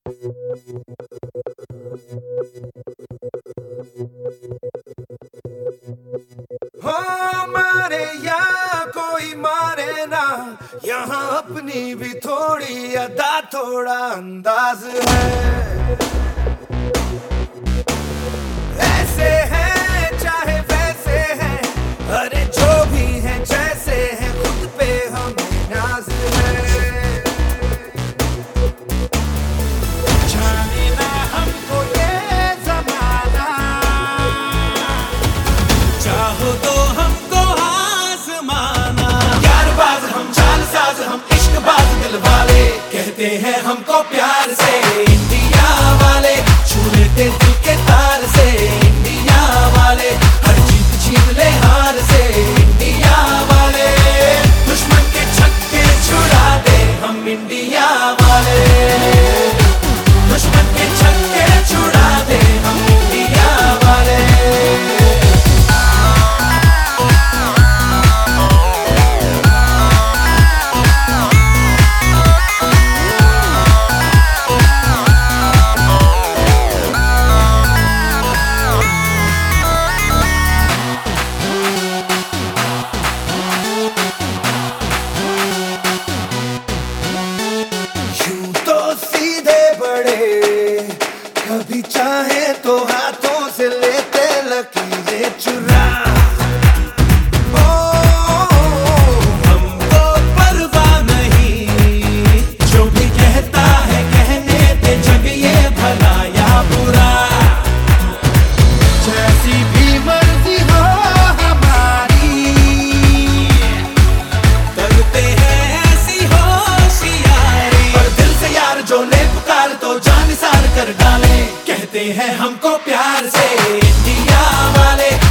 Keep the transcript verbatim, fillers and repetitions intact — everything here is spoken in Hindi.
हो मारे या कोई मारे ना, यहाँ अपनी भी थोड़ी अदा थोड़ा अंदाज है। ऐसे हैं चाहे वैसे हैं, अरे जो भी हैं जैसे हैं, खुद पे हमें नाज है। जाने ना हमको ये ज़माना, चाहो तो हमको आज़माना। यारबाज हम, चालसाज हम, इश्कबाज दिल वाले, कहते हैं हमको प्यार से इंडिया वाले। छू लेते दिल के तार से इंडिया वाले, हर जीत छीन ले हार से इंडिया वाले। दुश्मन के छक्के छुड़ा दे हम इंडिया वाले, दुश्मन के छक्के छुड़ा दे हम इंडिया वाले। कभी चाहे तो हाथों से लेते लकीरें चुरा। ओ, हमको परवाह नहीं, जो भी कहता है कहने दे, जग ये भला या बुरा। जैसी भी मर्जी हो हमारी, करते हैं ऐसी होशियारी। पर दिल से यार जो ले पुकार तो जान निसार कर डाले, कहते हैं हमको प्यार से इंडिया वाले।